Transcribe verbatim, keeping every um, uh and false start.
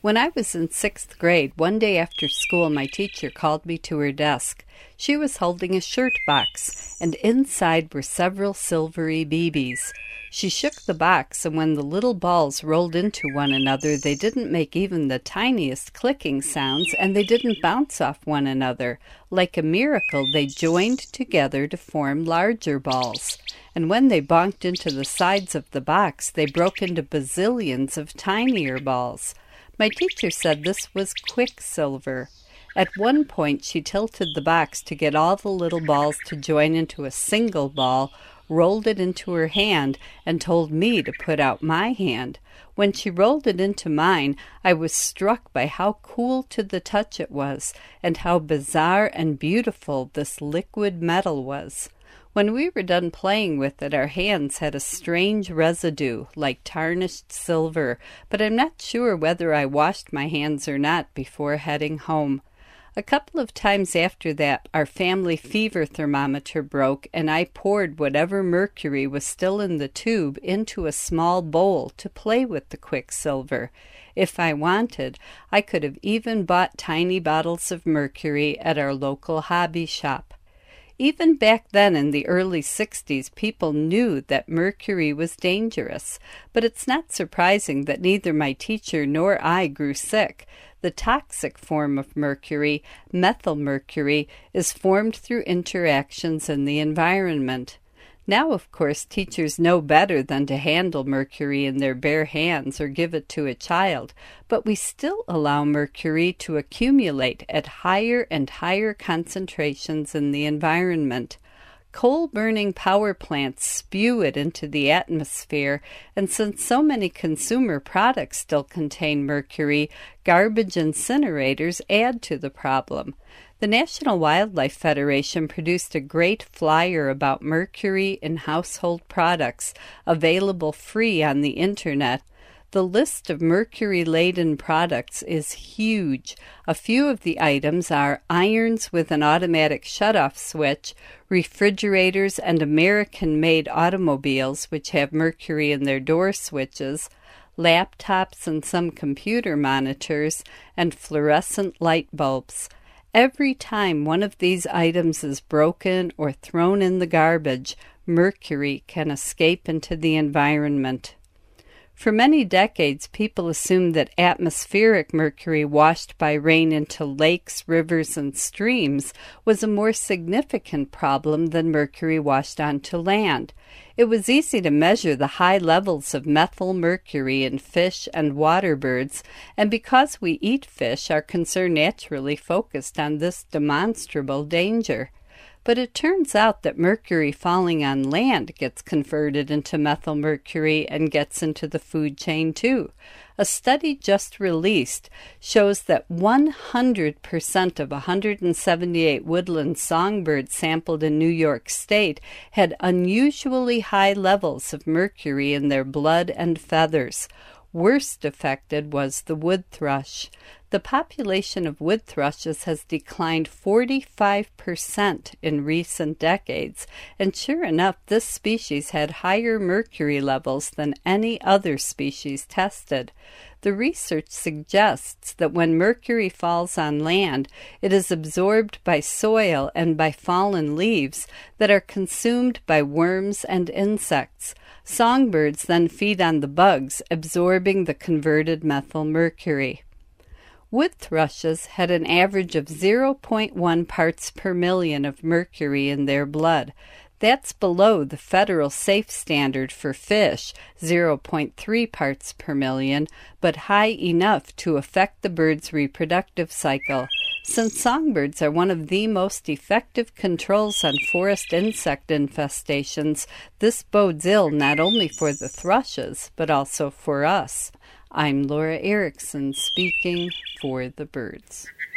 When I was in sixth grade, one day after school, my teacher called me to her desk. She was holding a shirt box, and inside were several silvery B Bs. She shook the box, and when the little balls rolled into one another, they didn't make even the tiniest clicking sounds, and they didn't bounce off one another. Like a miracle, they joined together to form larger balls. And when they bonked into the sides of the box, they broke into bazillions of tinier balls. My teacher said this was quicksilver. At one point, she tilted the box to get all the little balls to join into a single ball, rolled it into her hand, and told me to put out my hand. When she rolled it into mine, I was struck by how cool to the touch it was, and how bizarre and beautiful this liquid metal was. When we were done playing with it, our hands had a strange residue, like tarnished silver, but I'm not sure whether I washed my hands or not before heading home. A couple of times after that, our family fever thermometer broke, and I poured whatever mercury was still in the tube into a small bowl to play with the quicksilver. If I wanted, I could have even bought tiny bottles of mercury at our local hobby shop. Even back then in the early sixties, people knew that mercury was dangerous, but it's not surprising that neither my teacher nor I grew sick. The toxic form of mercury, methylmercury, is formed through interactions in the environment. Now, of course, teachers know better than to handle mercury in their bare hands or give it to a child, but we still allow mercury to accumulate at higher and higher concentrations in the environment. Coal-burning power plants spew it into the atmosphere, and since so many consumer products still contain mercury, garbage incinerators add to the problem. The National Wildlife Federation produced a great flyer about mercury in household products, available free on the Internet. The list of mercury-laden products is huge. A few of the items are irons with an automatic shut-off switch, refrigerators and American-made automobiles which have mercury in their door switches, laptops and some computer monitors, and fluorescent light bulbs. Every time one of these items is broken or thrown in the garbage, mercury can escape into the environment. For many decades, people assumed that atmospheric mercury washed by rain into lakes, rivers, and streams was a more significant problem than mercury washed onto land. It was easy to measure the high levels of methylmercury in fish and water birds, and because we eat fish, our concern naturally focused on this demonstrable danger. But it turns out that mercury falling on land gets converted into methylmercury and gets into the food chain too. A study just released shows that one hundred percent of one hundred seventy-eight woodland songbirds sampled in New York State had unusually high levels of mercury in their blood and feathers. Worst affected was the wood thrush. The population of wood thrushes has declined forty-five percent in recent decades, and sure enough, this species had higher mercury levels than any other species tested. The research suggests that when mercury falls on land, it is absorbed by soil and by fallen leaves that are consumed by worms and insects. Songbirds then feed on the bugs, absorbing the converted methylmercury. Wood thrushes had an average of zero point one parts per million of mercury in their blood. That's below the federal safe standard for fish, zero point three parts per million, but high enough to affect the bird's reproductive cycle. Since songbirds are one of the most effective controls on forest insect infestations, this bodes ill not only for the thrushes, but also for us. I'm Laura Erickson, speaking for the birds.